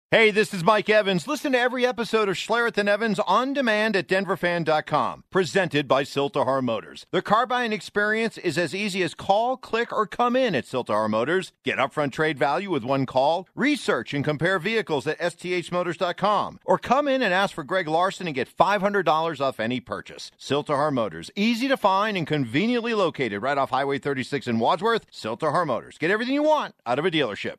Hey, this is Mike Evans. Listen to every episode of Schlereth and Evans on demand at denverfan.com. Presented by Siltahar Motors. The car buying experience is as easy as call, click, or come in at Siltahar Motors. Get upfront trade value with one call. Research and compare vehicles at sthmotors.com. Or come in and ask for Greg Larson and get $500 off any purchase. Siltahar Motors. Easy to find and conveniently located right off Highway 36 in Wadsworth. Siltahar Motors. Get everything you want out of a dealership.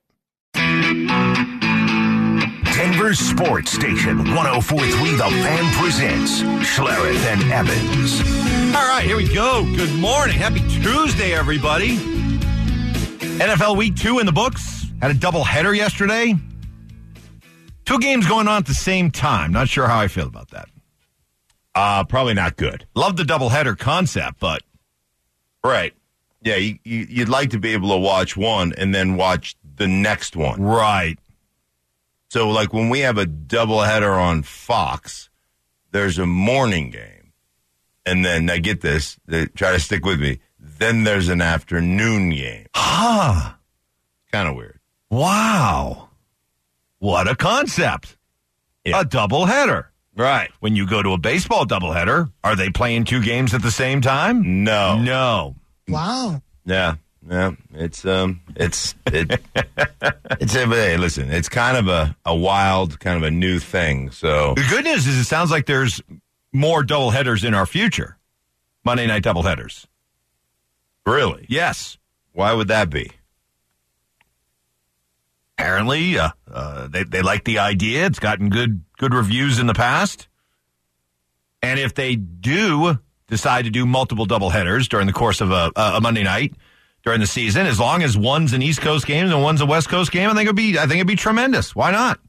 Denver Sports Station 104.3 The Fan presents Schlereth and Evans. All right, here we go. Good morning. Happy Tuesday, everybody. NFL Week 2 in the books. Had a doubleheader yesterday. 2 games going on at the same time. Not sure how I feel about that. Probably not good. Love the doubleheader concept, but... Right. Yeah, you'd like to be able to watch one and then watch the next one. Right. So, like, when we have a doubleheader on Fox, there's a morning game. And then, now get this, try to stick with me, then there's an afternoon game. Huh. Kind of weird. Wow. What a concept. Yeah. A doubleheader. Right. When you go to a baseball doubleheader, are they playing 2 games at the same time? No. Wow. Yeah. Yeah, hey, listen, it's kind of a wild, kind of a new thing. So the good news is it sounds like there's more doubleheaders in our future. Monday night doubleheaders. Really? Yes. Why would that be? Apparently, they like the idea. It's gotten good reviews in the past. And if they do decide to do multiple doubleheaders during the course of a Monday night during the season, as long as one's an East Coast game and one's a West Coast game, I think it'd be tremendous. Why not?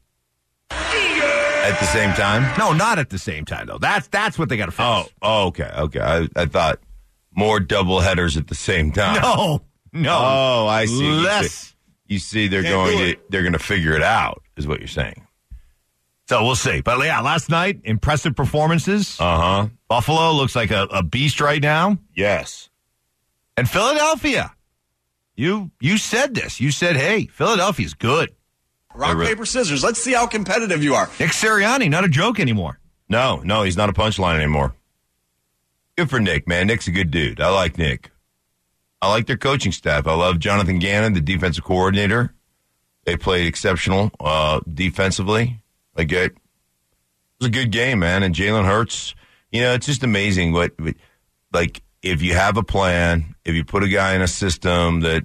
At the same time? No, not at the same time though. That's what they got to fix. Oh, okay. I thought more doubleheaders at the same time. No. Oh, I see. Less. You see, they're going to figure it out, is what you're saying. So we'll see. But yeah, last night, impressive performances. Uh-huh. Buffalo looks like a beast right now. Yes. And Philadelphia. You said this. You said, hey, Philadelphia's good. Rock, paper, scissors. Let's see how competitive you are. Nick Sirianni, not a joke anymore. No, he's not a punchline anymore. Good for Nick, man. Nick's a good dude. I like Nick. I like their coaching staff. I love Jonathan Gannon, the defensive coordinator. They played exceptional defensively. It was a good game, man. And Jalen Hurts, it's just amazing what if you have a plan, if you put a guy in a system that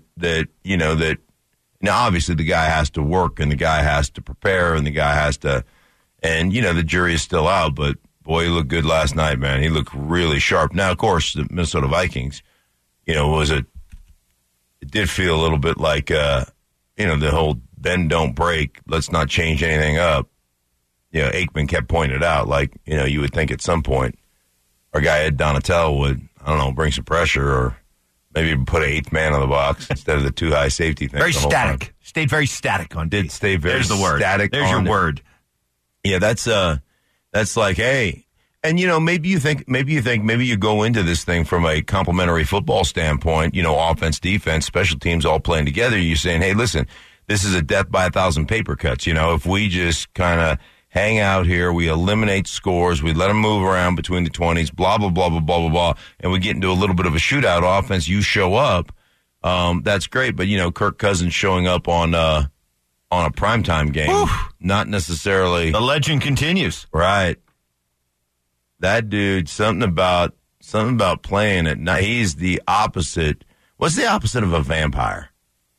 now obviously the guy has to work and the guy has to prepare and the guy has to, and the jury is still out, but boy, he looked good last night, man. He looked really sharp. Now, of course, the Minnesota Vikings, it did feel a little bit like, the whole bend don't break, let's not change anything up. Aikman kept pointing it out, you would think at some point our guy Ed Donatell would, bring some pressure or maybe put an 8th man on the box instead of the 2 high safety thing. Very static. Stayed very static on Did D. stay very There's the word. Static. There's your word. Yeah, that's like, hey, and maybe you go into this thing from a complementary football standpoint, offense, defense, special teams all playing together. You're saying, hey, listen, this is a death by 1,000 paper cuts. If we just kind of hang out here, we eliminate scores, we let them move around between the 20s, blah, blah, blah, blah, blah, blah, blah, and we get into a little bit of a shootout offense, you show up, that's great. But, Kirk Cousins showing up on a primetime game, not necessarily. The legend continues. Right. That dude, something about playing at night. He's the opposite. What's the opposite of a vampire?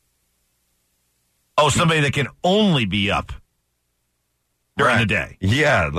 Oh, somebody that can only be up during the day. Yeah,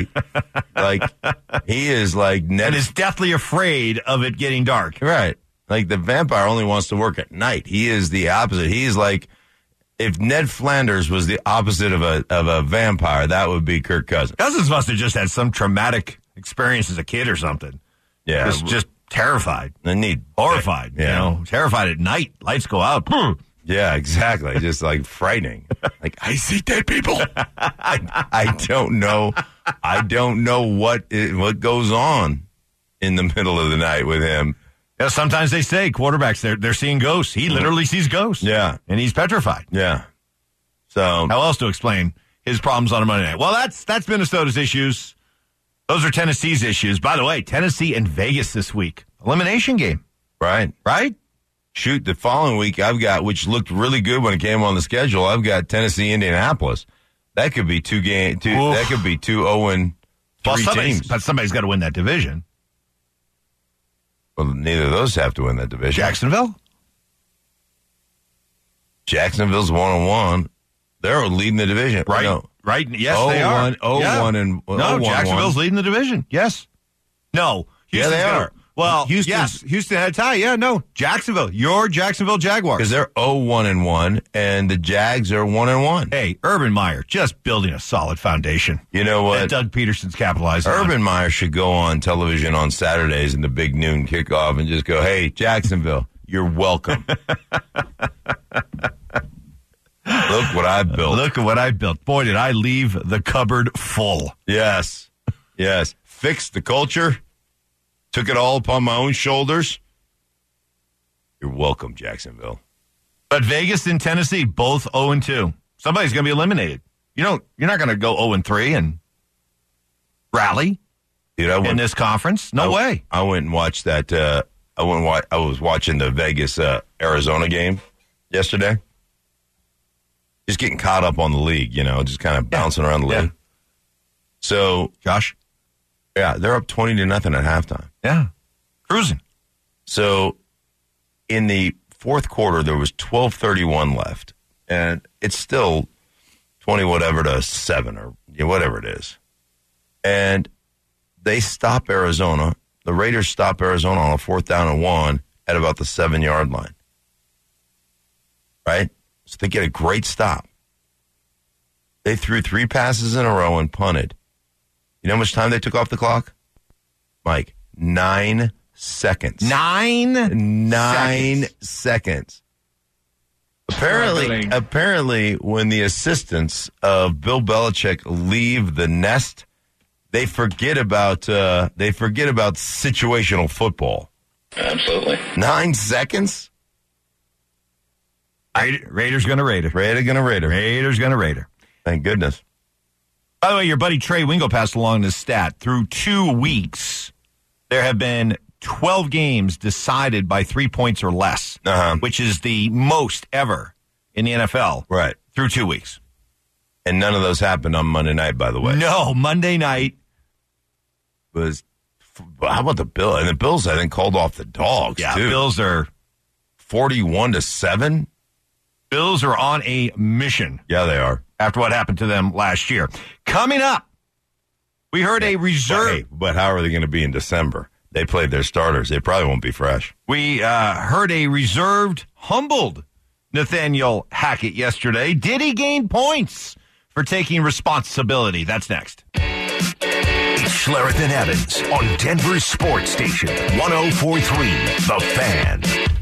he is like Ned, and is deathly afraid of it getting dark. Right. Like the vampire only wants to work at night. He is the opposite. He is like if Ned Flanders was the opposite of a vampire, that would be Kirk Cousins. Cousins must have just had some traumatic experience as a kid or something. Yeah. Just terrified. Horrified. Yeah. Terrified at night. Lights go out. Yeah, exactly. Just like frightening. Like, I see dead people. I don't know. I don't know what goes on in the middle of the night with him. Yeah, sometimes they say quarterbacks, they're seeing ghosts. He literally sees ghosts. Yeah. And he's petrified. Yeah. So how else to explain his problems on a Monday night. Well, that's Minnesota's issues. Those are Tennessee's issues. By the way, Tennessee and Vegas this week. Elimination game. Right. Shoot, the following week I've got, which looked really good when it came on the schedule, I've got Tennessee, Indianapolis. That could be two 0-3 teams. But somebody's got to win that division. Well, neither of those have to win that division. Jacksonville's 1-1. They're leading the division. Right. No. Right. Yes, they are. 0-1 and No, 0-1. Jacksonville's leading the division. Yes. No. Yeah, they are. Well, Houston had a tie. Yeah, no. Jacksonville. Your Jacksonville Jaguars. Because they're 0-1, and the Jags are 1-1. Hey, Urban Meyer, just building a solid foundation. You know what? That Doug Peterson's capitalizing on. Urban Meyer should go on television on Saturdays in the big noon kickoff and just go, hey, Jacksonville, you're welcome. Look what I built. Look at what I built. Boy, did I leave the cupboard full. Yes. Fixed the culture. Took it all upon my own shoulders. You're welcome, Jacksonville. But Vegas and Tennessee, both 0-2. Somebody's going to be eliminated. You're not going to go 0-3 and rally in this conference. No way. I went and watched that. I was watching the Vegas Arizona game yesterday. Just getting caught up on the league, just kind of bouncing around the league. So, Josh? Yeah, they're up 20-0 at halftime. Yeah. Cruising. So, in the fourth quarter, there was 12:31 left. And it's still 20-7 or whatever it is. And they stop Arizona. The Raiders stop Arizona on a 4th down and 1 at about the 7-yard line. Right? So they get a great stop. They threw 3 passes in a row and punted. You know how much time they took off the clock? Mike, 9 seconds. 9 seconds. Apparently, when the assistants of Bill Belichick leave the nest, they forget about situational football. Absolutely. 9 seconds? Raiders gonna Raider. Raiders gonna Raider. Thank goodness. By the way, your buddy Trey Wingo passed along this stat. Through 2 weeks, there have been 12 games decided by 3 points or less, which is the most ever in the NFL. Right. Through 2 weeks. And none of those happened on Monday night, by the way. No, Monday night was. How about the Bills? And the Bills, I think, called off the Dogs, too. Bills are 41-7. Bills are on a mission. Yeah, they are. After what happened to them last year. Coming up, we heard a reserve. But how are they going to be in December? They played their starters. They probably won't be fresh. We heard a reserved, humbled Nathaniel Hackett yesterday. Did he gain points for taking responsibility? That's next. It's Schlereth and Evans on Denver's Sports Station, 104.3 The Fan.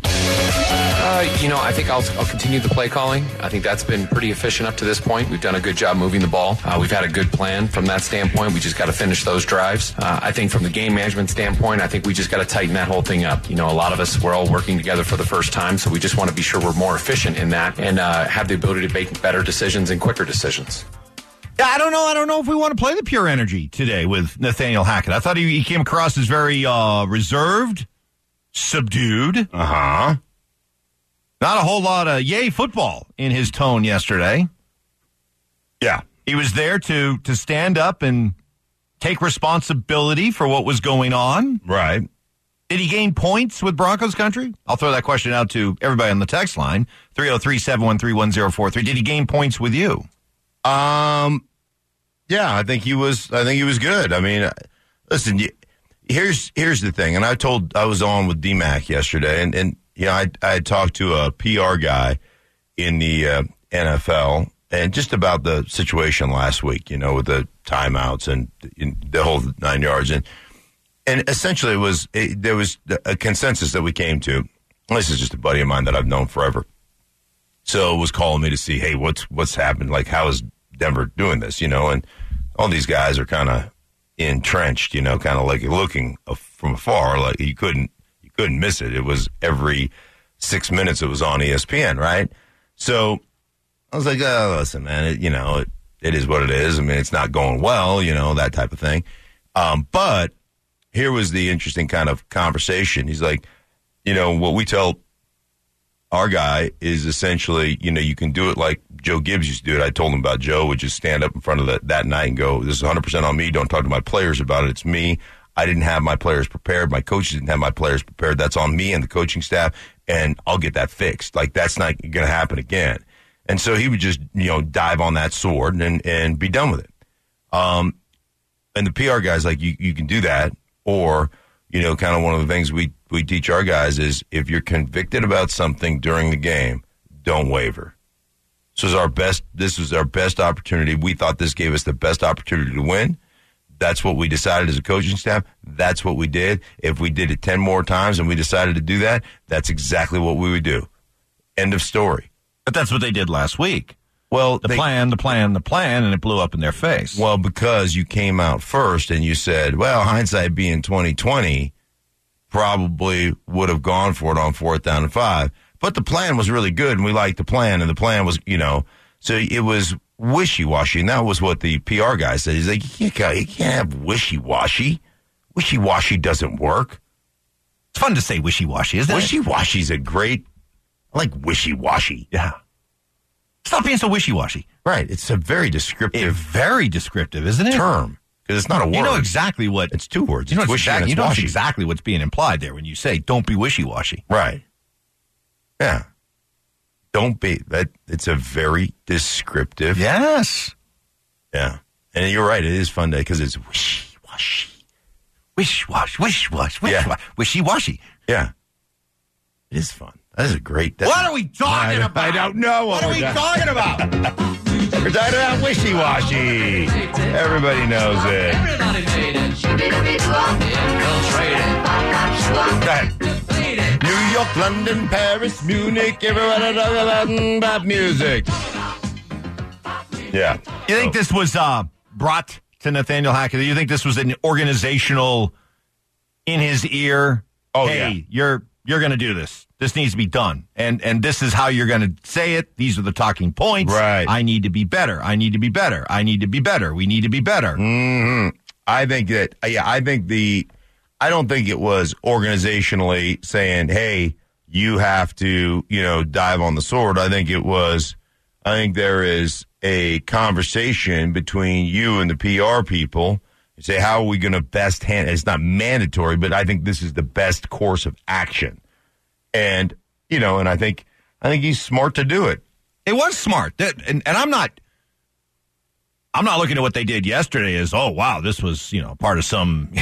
I think I'll continue the play calling. I think that's been pretty efficient up to this point. We've done a good job moving the ball. We've had a good plan from that standpoint. We just got to finish those drives. I think from the game management standpoint, I think we just got to tighten that whole thing up. A lot of us, we're all working together for the first time, so we just want to be sure we're more efficient in that and have the ability to make better decisions and quicker decisions. Yeah, I don't know if we want to play the pure energy today with Nathaniel Hackett. I thought he came across as very reserved, subdued. Not a whole lot of yay football in his tone yesterday. Yeah. He was there to stand up and take responsibility for what was going on. Right. Did he gain points with Broncos country? I'll throw that question out to everybody on the text line, 303-713-1043. Did he gain points with you? Yeah, I think he was good. I mean, listen, here's the thing, and I was on with D-Mac yesterday, and I had talked to a PR guy in the NFL and just about the situation last week, with the timeouts and the whole 9 yards. And essentially there was a consensus that we came to. This is just a buddy of mine that I've known forever. So was calling me to see, hey, what's happened? Like, how is Denver doing this? And all these guys are kind of entrenched, kind of like looking from afar, like you couldn't miss it. It was every 6 minutes it was on ESPN, right? So I was like, oh, listen, man, it is what it is. I mean, it's not going well, that type of thing. But here was the interesting kind of conversation. He's like, what we tell our guy is essentially, you can do it like Joe Gibbs used to do it. I told him about Joe would just stand up in front of that night and go, this is 100% on me. Don't talk to my players about it. It's me. I didn't have my players prepared. My coaches didn't have my players prepared. That's on me and the coaching staff, and I'll get that fixed. Like, that's not going to happen again. And so he would just, dive on that sword and be done with it. And the PR guys, like, you can do that. Or, kind of one of the things we teach our guys is if you're convicted about something during the game, don't waver. This was our best opportunity. We thought this gave us the best opportunity to win. That's what we decided as a coaching staff. That's what we did. If we did it 10 more times and we decided to do that, that's exactly what we would do. End of story. But that's what they did last week. Well, the plan, and it blew up in their face. Well, because you came out first and you said, well, hindsight being 2020, probably would have gone for it on 4th down and 5. But the plan was really good, and we liked the plan, and the plan was, so it was wishy-washy, and that was what the PR guy said. He's like, you can't have wishy-washy. Wishy-washy doesn't work. It's fun to say wishy-washy, isn't it? Wishy-washy's I like wishy-washy. Yeah. Stop being so wishy-washy. Right. It's a very descriptive. Very descriptive, isn't it? Term. Because it's not a word. You know exactly what. It's 2 words. You know, it's exactly what's being implied there when you say, don't be wishy-washy. Right. Yeah. Don't be. It's a very descriptive. Yes. Yeah. And you're right. It is fun day because it's wishy-washy. Wish-wash. Yeah. Wishy-washy. Yeah. It is fun. That is a great day. What are we talking about? I don't know. What are we talking about? We're talking about wishy-washy. Everybody knows it. Go ahead. New York, London, Paris, Munich, everybody talking about music. Yeah. You think this was brought to Nathaniel Hackett? You think this was an organizational in his ear? Oh, hey, you're going to do this. This needs to be done. And this is how you're going to say it. These are the talking points. Right. I need to be better. I need to be better. I need to be better. We need to be better. Mm-hmm. I don't think it was organizationally saying, hey, you have to, dive on the sword. I think there is a conversation between you and the PR people. You say, how are we going to best handle? It's not mandatory, but I think this is the best course of action. And, and I think he's smart to do it. It was smart. And I'm not looking at what they did yesterday as, oh, wow, this was, part of some,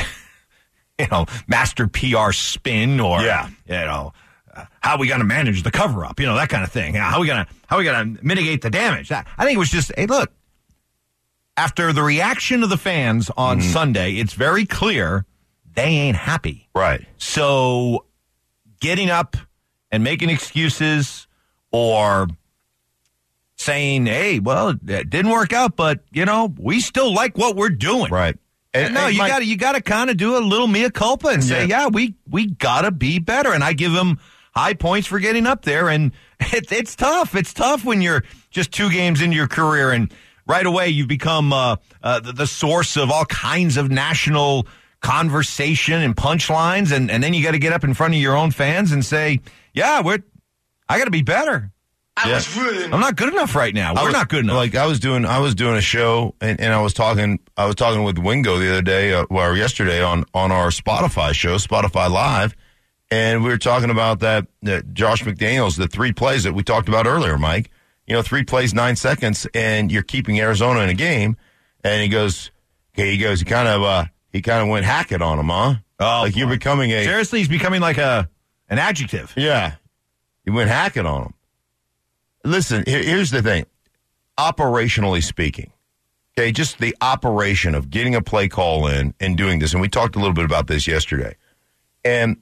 master PR spin or, how are we going to manage the cover up, that kind of thing. How are we going to mitigate the damage? I think it was just, hey, look, after the reaction of the fans on Sunday, it's very clear they ain't happy. Right. So getting up and making excuses or saying, hey, well, it didn't work out, but, we still like what we're doing. Right. And you got to kind of do a little mea culpa and say, we got to be better. And I give him high points for getting up there. And it's tough. It's tough when you're just 2 games into your career and right away you've become the source of all kinds of national conversation and punchlines. And then you got to get up in front of your own fans and say, I got to be better. I'm not good enough right now. We're not good enough. Like I was doing a show and I was talking with Wingo the other day, yesterday on our Spotify show, Spotify Live, and we were talking about that Josh McDaniels, the 3 plays that we talked about earlier, Mike. 3 plays, 9 seconds, and you're keeping Arizona in a game. And he goes, he kind of went Hackett on him, huh? Oh, like you're becoming seriously, he's becoming like an adjective. Yeah, he went Hackett on him. Listen, here's the thing. Operationally speaking, okay, just the operation of getting a play call in and doing this, and we talked a little bit about this yesterday, and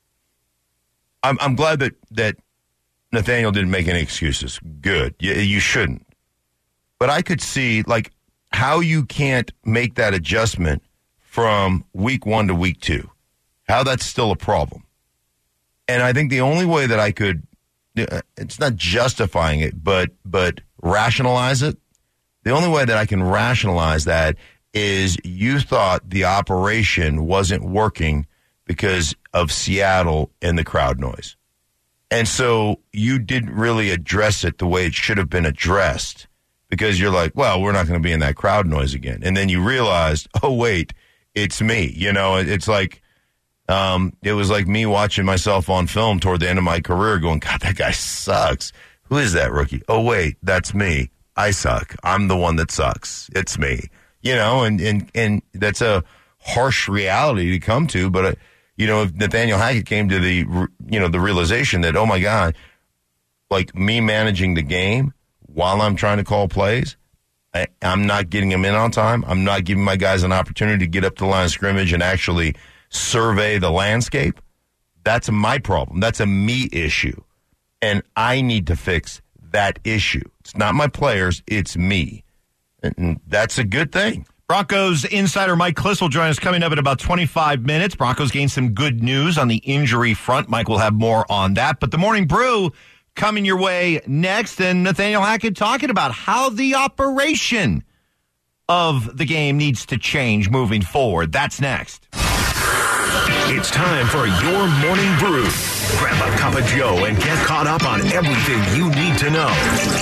I'm glad that Nathaniel didn't make any excuses. Good. You shouldn't. But I could see, like, how you can't make that adjustment from week 1 to week 2, how that's still a problem. And I think the only way that I could, it's not justifying it, but rationalize it, The only way that I can rationalize that is you thought the operation wasn't working because of Seattle and the crowd noise. And so you didn't really address it the way it should have been addressed because you're like, well, we're not going to be in that crowd noise again. And then you realized, oh, wait, it's me. You know, it's like it was like me watching myself on film toward the end of my career going, God, that guy sucks. Who is that rookie? Oh, wait, that's me. I suck. I'm the one that sucks. It's me. You know, and that's a harsh reality to come to. But, if Nathaniel Hackett came to the realization that, oh, my God, like me managing the game while I'm trying to call plays, I'm not getting them in on time. I'm not giving my guys an opportunity to get up to the line of scrimmage and actually survey the landscape. That's my problem. That's a me issue. And I need to fix that issue. It's not my players. It's me. And that's a good thing. Broncos insider Mike Klis will join us coming up in about 25 minutes. Broncos gained some good news on the injury front. Mike will have more on that. But the Morning Brew coming your way next. And Nathaniel Hackett talking about how the operation of the game needs to change moving forward. That's next. It's time for your Morning Brew. Grab a cup of Joe and get caught up on everything you need to know.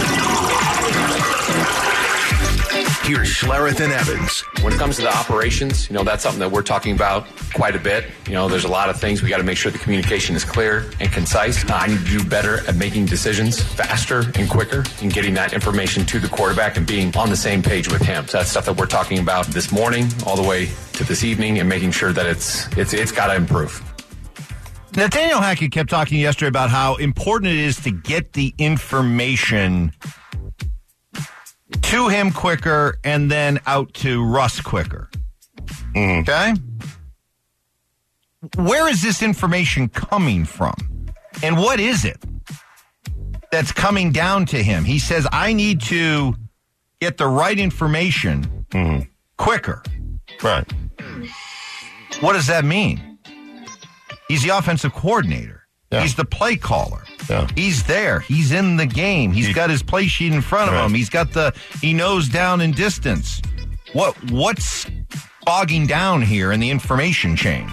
Here's Schlereth and Evans. When it comes to the operations, that's something that we're talking about quite a bit. There's a lot of things. We got to make sure the communication is clear and concise. I need to do better at making decisions faster and quicker and getting that information to the quarterback and being on the same page with him. So that's stuff that we're talking about this morning all the way to this evening and making sure that it's got to improve. Nathaniel Hackett kept talking yesterday about how important it is to get the information to him quicker and then out to Russ quicker. Okay? Where is this information coming from? And what is it that's coming down to him? He says, I need to get the right information quicker. Right. What does that mean? He's the offensive coordinator. Yeah. He's the play caller. Yeah. He's there. He's in the game. He's got his play sheet in front of him. He knows down and distance. What's bogging down here in the information chain?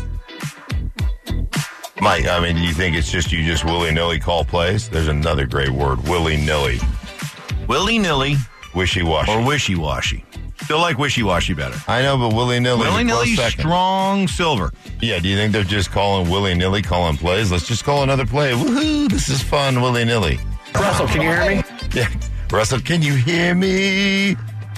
Mike, do you think it's just you willy-nilly call plays? There's another great word, willy-nilly. Willy-nilly. Wishy-washy. Or wishy-washy. Still like wishy-washy better. I know, but willy-nilly. Willy-nilly, strong silver. Yeah, do you think they're just calling willy-nilly, calling plays? Let's just call another play. Woohoo, this is fun, willy-nilly. Russell, can you hear me? Yeah. Russell, can you hear me?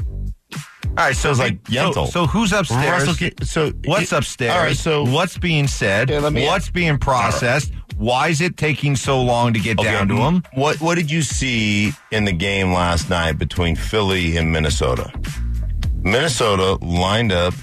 All right, so it's like Yentl. So who's upstairs? Russell, what's upstairs? All right, so what's being said? What's being processed? Why is it taking so long to get down to him? What did you see in the game last night between Philly and Minnesota? Minnesota lined up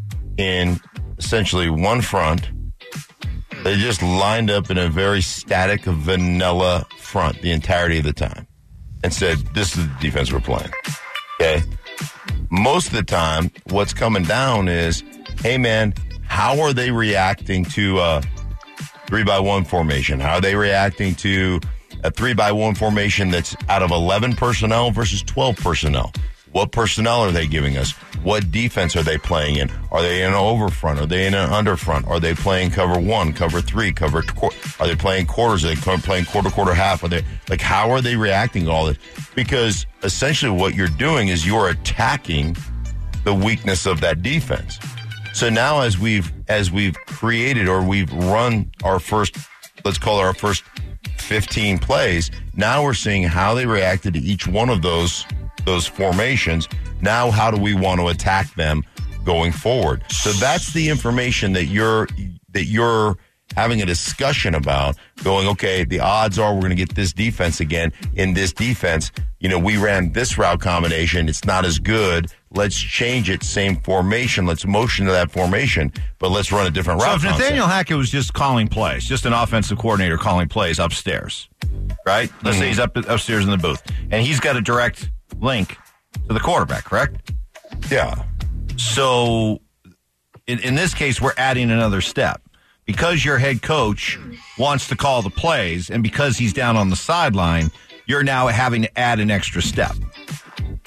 in essentially one front. They just lined up in a very static, vanilla front the entirety of the time and said, this is the defense we're playing. Okay? Most of the time, what's coming down is, hey, man, how are they reacting to a 3-by-1 formation? How are they reacting to a 3-by-1 formation that's out of 11 personnel versus 12 personnel? What personnel are they giving us? What defense are they playing in? Are they in an overfront? Are they in an underfront? Are they playing cover 1, cover 3, are they playing quarters? Are they playing quarter, half? How are they reacting to all this? Because essentially what you're doing is you're attacking the weakness of that defense. So now as we've created or we've run our first, let's call it our first 15 plays, now we're seeing how they reacted to each one of those formations. Now, how do we want to attack them going forward? So that's the information that you're having a discussion about, going, okay, the odds are we're going to get this defense again. In this defense, we ran this route combination. It's not as good. Let's change it. Same formation. Let's motion to that formation, but let's run a different route. So if Nathaniel Hackett was just calling plays, just an offensive coordinator calling plays upstairs, right? Let's say he's upstairs in the booth, and he's got a direct link to the quarterback, correct? Yeah. So in this case, we're adding another step. Because your head coach wants to call the plays, and because he's down on the sideline, you're now having to add an extra step.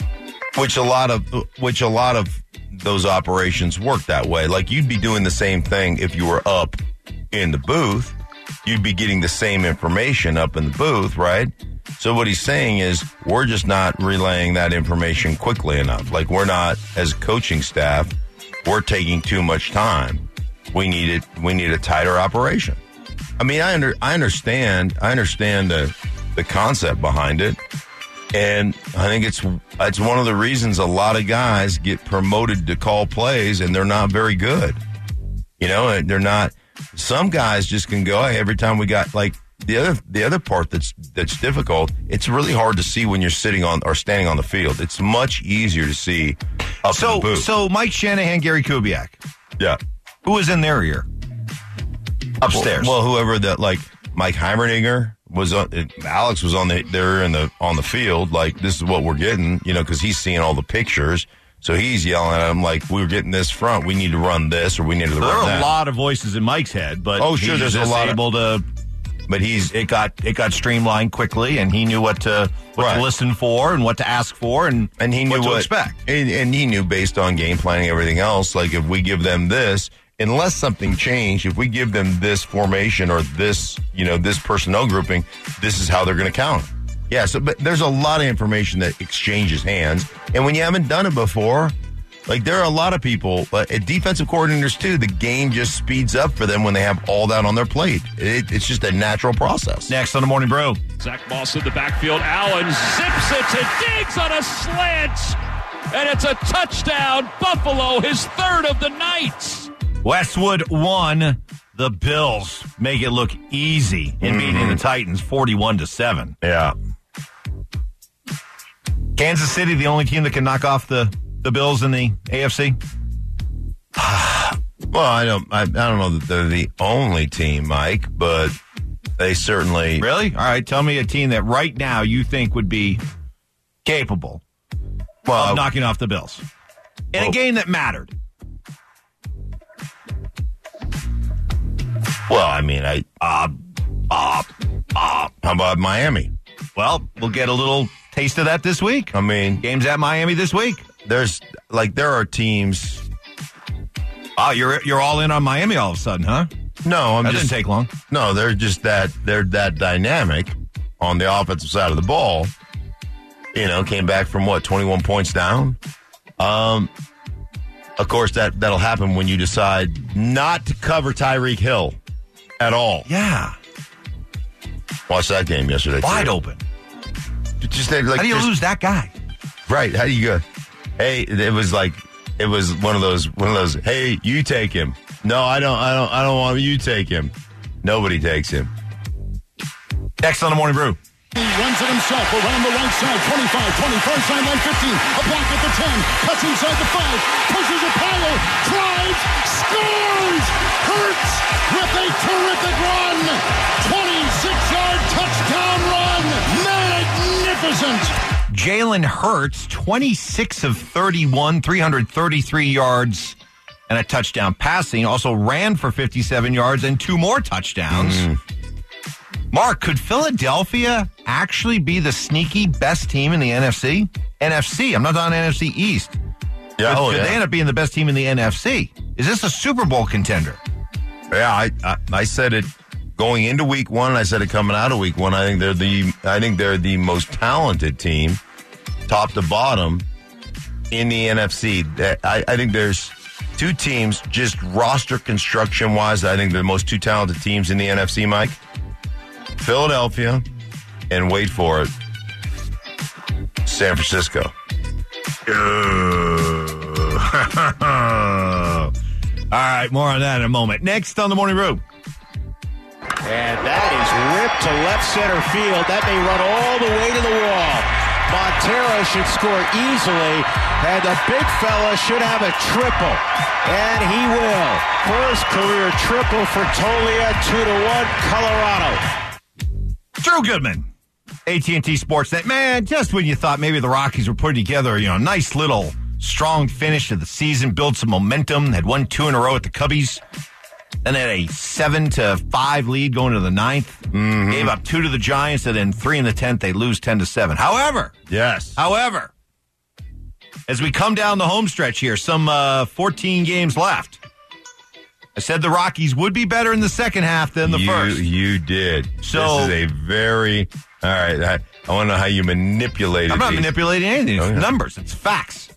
Which a lot of those operations work that way. Like, you'd be doing the same thing if you were up in the booth. You'd be getting the same information up in the booth, right? So what he's saying is we're just not relaying that information quickly enough. Like, we're not, as coaching staff, we're taking too much time. We need a tighter operation. I mean, I understand the concept behind it. And I think it's one of the reasons a lot of guys get promoted to call plays and they're not very good. You know, they're not. Some guys just can go, hey, every time we got, like, the other part that's difficult, it's really hard to see when you're sitting on or standing on the field. It's much easier to see up in the booth. So Mike Shanahan, Gary Kubiak. Yeah. Who was in their ear? Upstairs. Well, whoever that, like, Mike Heimerdinger was on, Alex was on the field, like, this is what we're getting, you know, because he's seeing all the pictures. So he's yelling at him like, we're getting this front. We need to run this, or we need to run that. There are a lot of voices in Mike's head, but there's a lot able to. But it got streamlined quickly, and he knew what to listen for and what to ask for, and he knew what to expect. And he knew, based on game planning, everything else. Like, if we give them this, unless something changed, if we give them this formation or this, you know, this personnel grouping, this is how they're going to count. Yeah, but there's a lot of information that exchanges hands. And when you haven't done it before, like, there are a lot of people, defensive coordinators too, the game just speeds up for them when they have all that on their plate. It's just a natural process. Next on the Morning Brew. Zach Moss in the backfield. Allen zips it to Diggs on a slant. And it's a touchdown. Buffalo, his third of the night. Westwood won. The Bills make it look easy in beating the Titans 41-7. Yeah. Kansas City, the only team that can knock off the Bills in the AFC? Well, I don't know that they're the only team, Mike, but they certainly. Really? All right, tell me a team that right now you think would be capable of knocking off the Bills in a game that mattered. Well, I mean, how about Miami? Well, we'll get a little taste of that this week. I mean, games at Miami this week. There are teams. Oh, you're all in on Miami all of a sudden, huh? No, that didn't take long. No, they're that dynamic on the offensive side of the ball. You know, came back from 21 points down. Of course, that'll happen when you decide not to cover Tyreek Hill at all. Yeah. Watched that game yesterday. Wide open. How do you lose that guy? Right. How do you go? Hey, it was one of those, hey, you take him. No, I don't want you take him. Nobody takes him. Next on the Morning Brew. He runs it himself around the right side, 25, 21st sideline, 15, a block at the 10, cuts inside the 5, pushes a pile, drives, scores! Hurts with a terrific run! 26-yard touchdown run! Magnificent! Jalen Hurts, 26 of 31, 333 yards and a touchdown passing. Also ran for 57 yards and 2 more touchdowns. Mark, could Philadelphia actually be the sneaky best team in the NFC? NFC, I'm not on NFC East. Yeah, could they end up being the best team in the NFC? Is this a Super Bowl contender? Yeah, I said it going into week 1. I said it coming out of week 1. I think they're the most talented team, top to bottom, in the NFC. I think there's 2 teams, just roster construction wise. I think they're the most 2 talented teams in the NFC, Mike. Philadelphia, and wait for it, San Francisco. All right, more on that in a moment. Next on the Morning Brew. And that is ripped to left center field. That may run all the way to the wall. Montero should score easily, and the big fella should have a triple. And he will. First career triple for Tolia, 2-1, Colorado. Drew Goodman, AT&T Sportsnet. Man, just when you thought maybe the Rockies were putting together, a nice little strong finish to the season, build some momentum, had won 2 in a row at the Cubbies, then had a 7-5 lead going to the 9th, gave up 2 to the Giants, and then 3 in the 10th, they lose 10-7. However, as we come down the home stretch here, some 14 games left. I said the Rockies would be better in the second half than the first. You did. So this is a very... All right, I want to know how you manipulated I'm not these. manipulating anything. It's numbers. It's facts.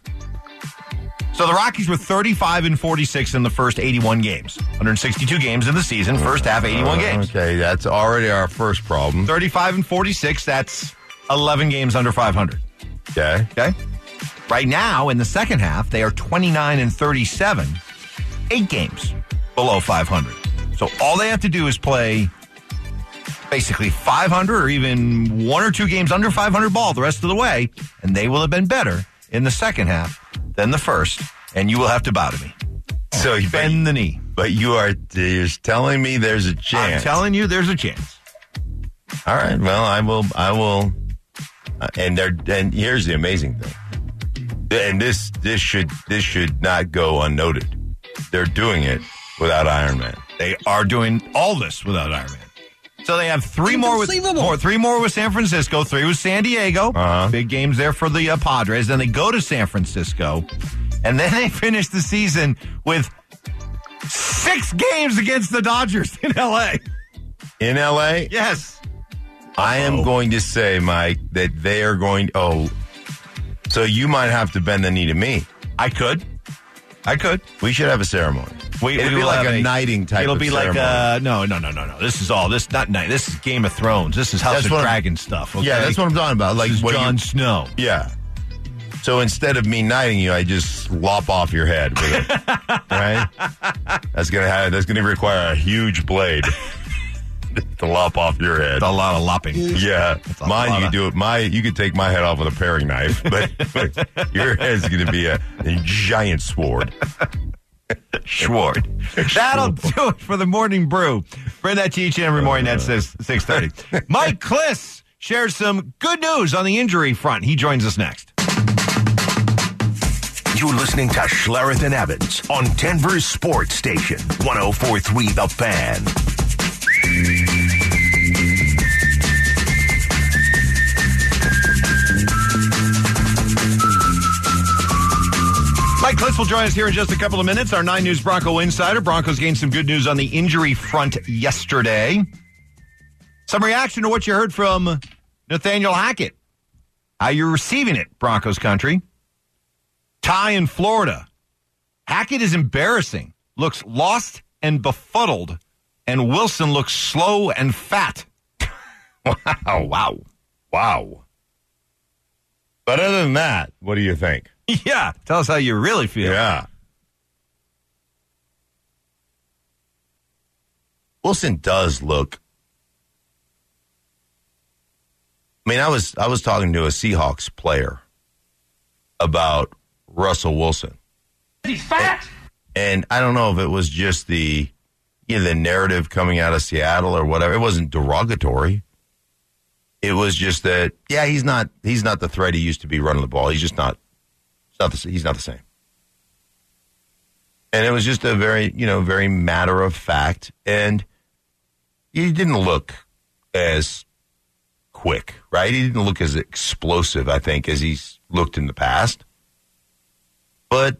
So the Rockies were 35-46 in the first 81 games. 162 games in the season. First half, 81 games. Okay, that's already our first problem. 35-46, that's 11 games under 500. Okay. Okay? Right now, in the second half, they are 29-37, 8 games below 500. So all they have to do is play basically 500 or even 1 or 2 games under 500 ball the rest of the way, and they will have been better in the second half than the first, and you will have to bow to me. So you bend the knee. But you're telling me there's a chance. I'm telling you there's a chance. All right, well, I will. And here's the amazing thing. And this should not go unnoted. They're doing it without Iron Man. They are doing all this without Iron Man. So they have 3 more with San Francisco, 3 with San Diego. Big games there for the Padres. Then they go to San Francisco, and then they finish the season with 6 games against the Dodgers in L.A. In L.A.? Yes. I am going to say, Mike, that they are going... so you might have to bend the knee to me. I could. We should have a ceremony. It'll be like a knighting type of ceremony. It'll be like, no. This is not night. This is Game of Thrones. This is House of Dragon stuff. Okay? Yeah, that's what I'm talking about. Like this is Jon Snow. Yeah. So instead of me knighting you, I just lop off your head with it. Right? That's gonna require a huge blade to lop off your head. It's a lot of lopping. Yeah. Mine, you do it. You could take my head off with a paring knife, but your head's going to be a giant sword. That'll do it for the Morning Brew. Bring that to you each and every morning at 6:30. Mike Kliss shares some good news on the injury front. He joins us next. You're listening to Schlereth and Evans on Denver's Sports Station, 104.3 The Fan. Mike Kliss will join us here in just a couple of minutes. Our 9 News Bronco Insider. Broncos gained some good news on the injury front yesterday. Some reaction to what you heard from Nathaniel Hackett. How you're receiving it, Broncos country. Ty in Florida. Hackett is embarrassing. Looks lost and befuddled. And Wilson looks slow and fat. Wow. But other than that, what do you think? Yeah. Tell us how you really feel. Yeah. Wilson does look. I mean, I was talking to a Seahawks player about Russell Wilson. He's fat. And I don't know if it was just the narrative coming out of Seattle or whatever. It wasn't derogatory. It was just that, yeah, he's not the threat he used to be running the ball. He's just not. He's not the same. And it was just a very matter of fact. And he didn't look as quick, right? He didn't look as explosive, I think, as he's looked in the past. But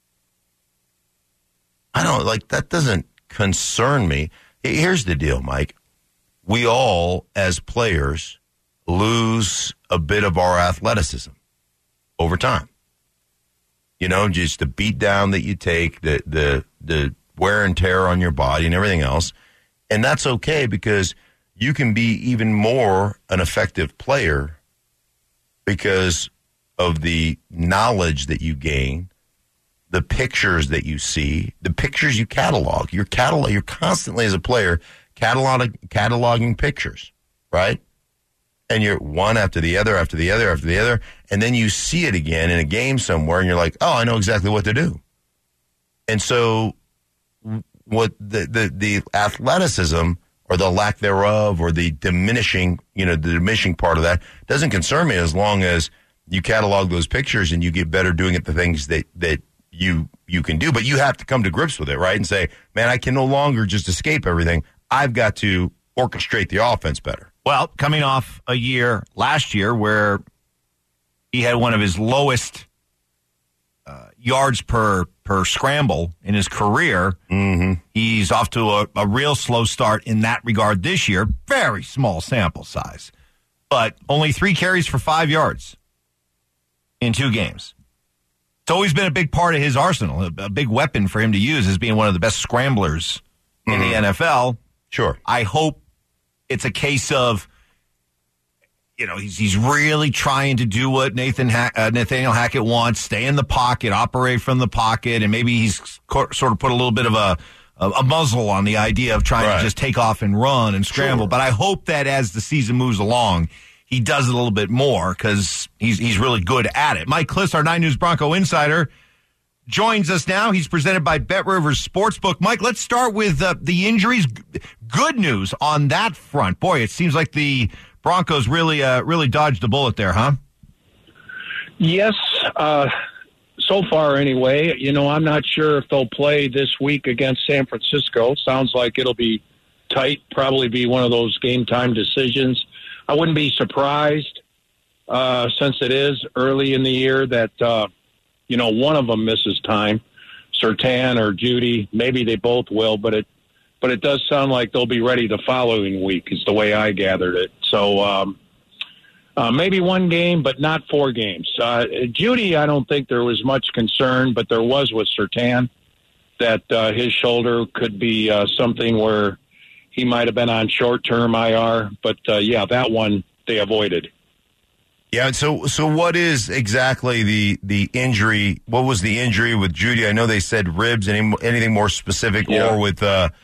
I don't that doesn't concern me. Here's the deal, Mike. We all, as players, lose a bit of our athleticism over time. Just the beat down that you take, the wear and tear on your body and everything else. And that's okay because you can be even more an effective player because of the knowledge that you gain, the pictures that you see, the pictures you catalog. You're constantly, as a player, cataloging pictures, right? And you're one after the other, after the other, after the other, and then you see it again in a game somewhere, and you're like, oh, I know exactly what to do. And so what the athleticism or the lack thereof or the diminishing part of that doesn't concern me as long as you catalog those pictures and you get better doing it, the things that you can do. But you have to come to grips with it, right? And say, man, I can no longer just escape everything. I've got to orchestrate the offense better. Well, coming off a year last year where he had one of his lowest yards per scramble in his career. Mm-hmm. He's off to a real slow start in that regard this year. Very small sample size, but only 3 carries for 5 yards in 2 games. It's always been a big part of his arsenal, a big weapon for him to use as being one of the best scramblers in the NFL. Sure. I hope it's a case of, he's really trying to do what Nathaniel Hackett wants, stay in the pocket, operate from the pocket, and maybe he's sort of put a little bit of a muzzle on the idea of trying to just take off and run and scramble. Sure. But I hope that as the season moves along, he does it a little bit more because he's really good at it. Mike Klis, our 9 News Bronco insider, joins us now. He's presented by BetRivers Sportsbook. Mike, let's start with the injuries. Good news on that front. Boy, it seems like the Broncos really dodged a bullet there, huh? Yes, so far anyway. I'm not sure if they'll play this week against San Francisco. Sounds like it'll be tight, probably be one of those game-time decisions. I wouldn't be surprised, since it is early in the year, that, one of them misses time, Surtain or Judy. Maybe they both will, but it does sound like they'll be ready the following week is the way I gathered it. So maybe 1 game, but not 4 games. Judy, I don't think there was much concern, but there was with Surtain that his shoulder could be something where he might have been on short-term IR. But, that one they avoided. Yeah, so what is exactly the injury? What was the injury with Judy? I know they said ribs. Anything more specific, or with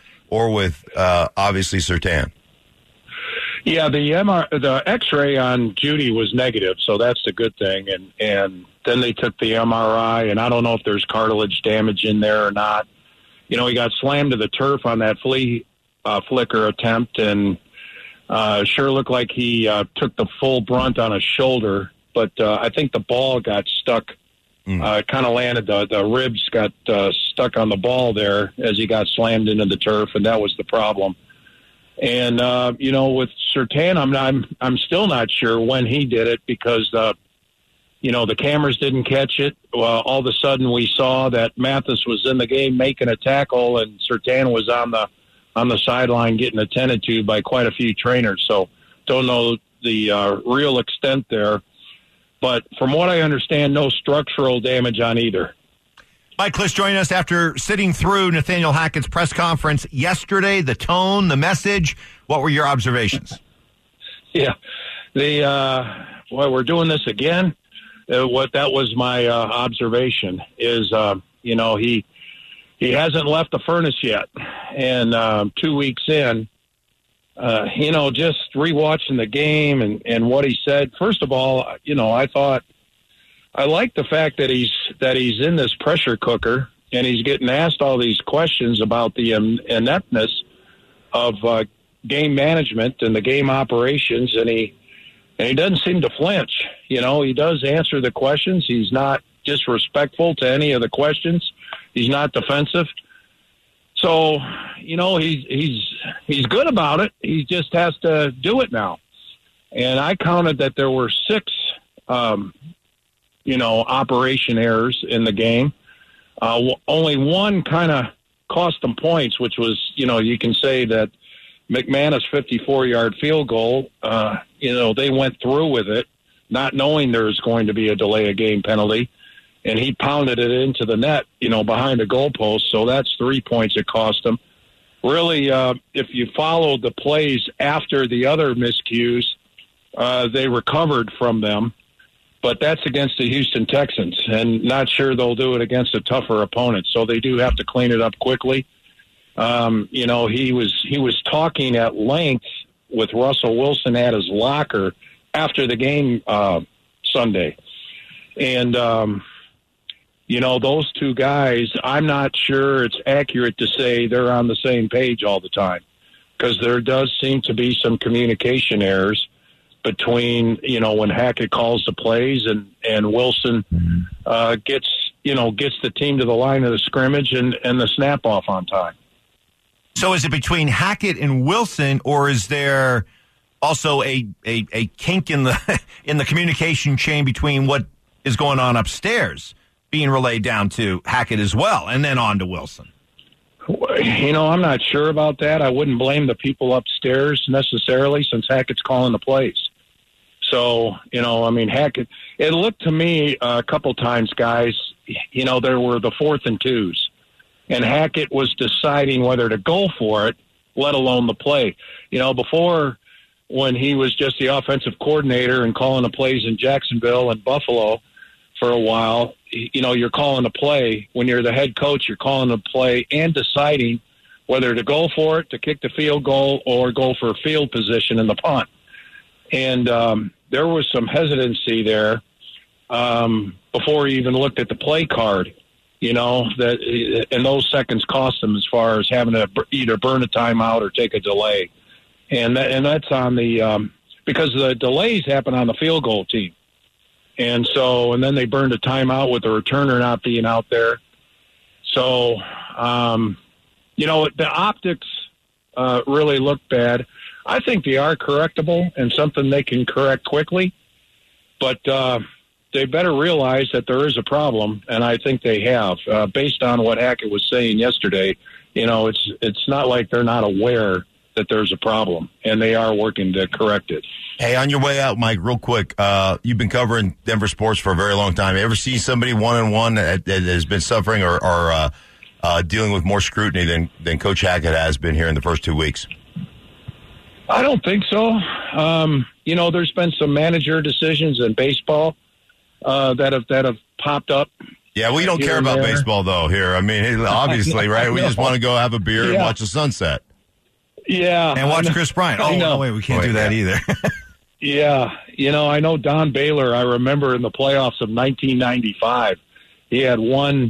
obviously Surtain? Yeah, the X-ray on Judy was negative, so that's the good thing. And then they took the MRI, and I don't know if there's cartilage damage in there or not. He got slammed to the turf on that flea flicker attempt, and sure looked like he took the full brunt on his shoulder, but I think the ball got stuck. It kind of landed, the ribs got stuck on the ball there as he got slammed into the turf, and that was the problem. And with Surtain, I'm still not sure when he did it because the cameras didn't catch it. Well, all of a sudden we saw that Mathis was in the game making a tackle, and Surtain was on the sideline getting attended to by quite a few trainers. So don't know the real extent there. But from what I understand, no structural damage on either. Mike Klis joining us after sitting through Nathaniel Hackett's press conference yesterday, the tone, the message. What were your observations? Yeah. We're doing this again. That was my observation is, he hasn't left the furnace yet. And 2 weeks in, just rewatching the game and what he said. First of all, I thought I like the fact that he's in this pressure cooker and he's getting asked all these questions about the ineptness of game management and the game operations, and he doesn't seem to flinch. He does answer the questions. He's not disrespectful to any of the questions. He's not defensive. So, he's good about it. He just has to do it now. And I counted that there were 6, operation errors in the game. Only one kind of cost them points, which was, you can say that McManus' 54-yard field goal, they went through with it, not knowing there was going to be a delay of game penalty. And he pounded it into the net, behind the goalpost. So that's 3 points it cost him. Really, if you follow the plays after the other miscues, they recovered from them. But that's against the Houston Texans, and not sure they'll do it against a tougher opponent. So they do have to clean it up quickly. He was talking at length with Russell Wilson at his locker after the game Sunday. And, those two guys, I'm not sure it's accurate to say they're on the same page all the time, because there does seem to be some communication errors between, when Hackett calls the plays and Wilson gets the team to the line of the scrimmage and the snap off on time. So is it between Hackett and Wilson, or is there also a kink in the communication chain between what is going on upstairs? being relayed down to Hackett as well, and then on to Wilson. I'm not sure about that. I wouldn't blame the people upstairs necessarily, since Hackett's calling the plays. So, Hackett, it looked to me a couple times, guys, there were the 4th and 2s, and Hackett was deciding whether to go for it, let alone the play. Before, when he was just the offensive coordinator and calling the plays in Jacksonville and Buffalo for a while, you're calling a play. When you're the head coach, you're calling a play and deciding whether to go for it, to kick the field goal, or go for a field position in the punt. And there was some hesitancy there before he even looked at the play card, and those seconds cost him as far as having to either burn a timeout or take a delay. And that's on the because the delays happen on the field goal team. And then they burned a timeout with the returner not being out there. So, the optics really look bad. I think they are correctable and something they can correct quickly. But they better realize that there is a problem, and I think they have. Based on what Hackett was saying yesterday, it's not like they're not aware that there's a problem, and they are working to correct it. Hey, on your way out, Mike, real quick, you've been covering Denver sports for a very long time. You ever see somebody one-on-one that has been suffering or dealing with more scrutiny than Coach Hackett has been here in the first 2 weeks? I don't think so. There's been some manager decisions in baseball that have popped up. Yeah, we don't care about baseball, though, here. I mean, obviously, right? We just want to go have a beer and watch the sunset. Yeah. And watch Chris Bryant. Oh, no, wait, we can't do that either. Yeah. I know Don Baylor, I remember in the playoffs of 1995, he had one,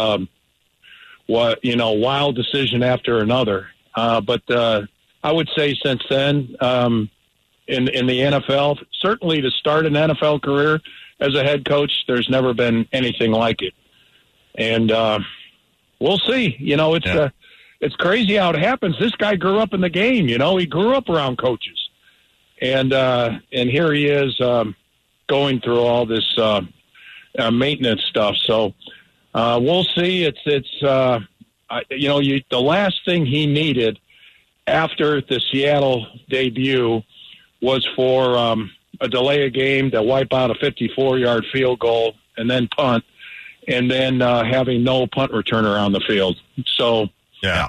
wild decision after another. But I would say since then, in the NFL, certainly to start an NFL career as a head coach, there's never been anything like it. And we'll see. It's crazy how it happens. This guy grew up in the game, he grew up around coaches. And here he is going through all this maintenance stuff. So we'll see. The last thing he needed after the Seattle debut was for a delay a game to wipe out a 54-yard field goal and then punt, and then having no punt returner on the field. So yeah,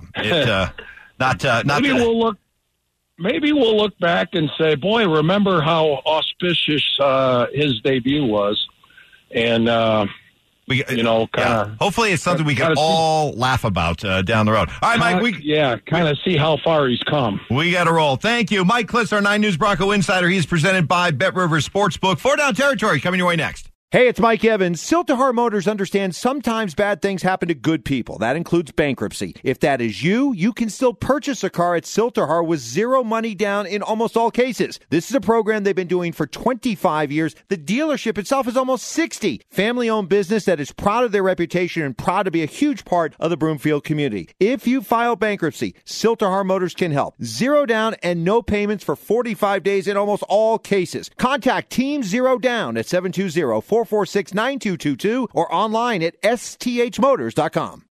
maybe we'll look back and say, boy, remember how auspicious his debut was, and hopefully it's something we can all laugh about down the road. All right, Mike. Kind of see how far he's come. We got to roll. Thank you, Mike Klis, our 9 News Bronco Insider. He's presented by Bet Rivers Sportsbook. 4 Down Territory coming your way next. Hey, it's Mike Evans. Siltahar Motors understands sometimes bad things happen to good people. That includes bankruptcy. If that is you, you can still purchase a car at Siltahar with zero money down in almost all cases. This is a program they've been doing for 25 years. The dealership itself is almost 60. Family-owned business that is proud of their reputation and proud to be a huge part of the Broomfield community. If you file bankruptcy, Siltahar Motors can help. Zero down and no payments for 45 days in almost all cases. Contact Team Zero Down at 720-446-9222 or online at sthmotors.com.